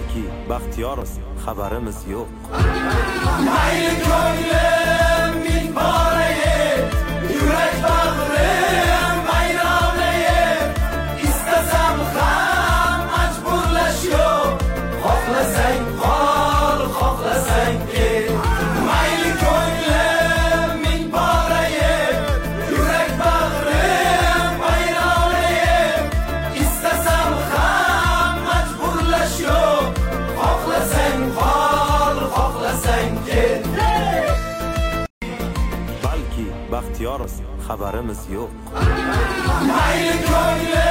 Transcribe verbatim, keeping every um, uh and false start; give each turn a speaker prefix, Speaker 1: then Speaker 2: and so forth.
Speaker 1: balki baxtiyormiz, xabarimiz yo'q.
Speaker 2: Mayli ko'nglim ming borayib, yurak bag'rim vayronayib, istasam ham majburlash yo'q. Xohlasang qol, xohlasang ket. Mayli ko'nglim ming borayib, yurak bag'rim vayronayib, istasam ham majburlash yo'q. Xohlasang qol, xohlasang ket.
Speaker 1: Balki baxtiyormiz, xabarimiz yo'q.
Speaker 2: Mayli ko'nglim